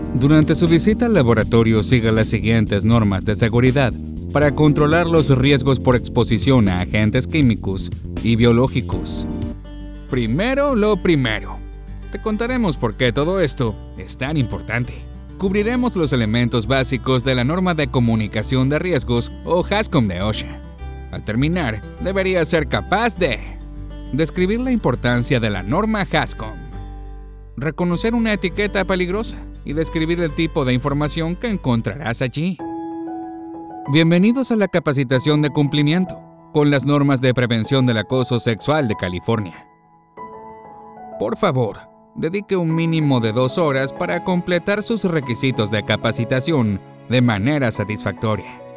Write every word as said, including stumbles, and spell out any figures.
Durante su visita al laboratorio, siga las siguientes normas de seguridad para controlar los riesgos por exposición a agentes químicos y biológicos. Primero lo primero. Te contaremos por qué todo esto es tan importante. Cubriremos los elementos básicos de la norma de comunicación de riesgos o HAZCOM de OSHA. Al terminar, deberías ser capaz de describir la importancia de la norma HAZCOM, reconocer una etiqueta peligrosa y describir el tipo de información que encontrarás allí. Bienvenidos a la capacitación de cumplimiento con las normas de prevención del acoso sexual de California. Por favor, dedique un mínimo de dos horas para completar sus requisitos de capacitación de manera satisfactoria.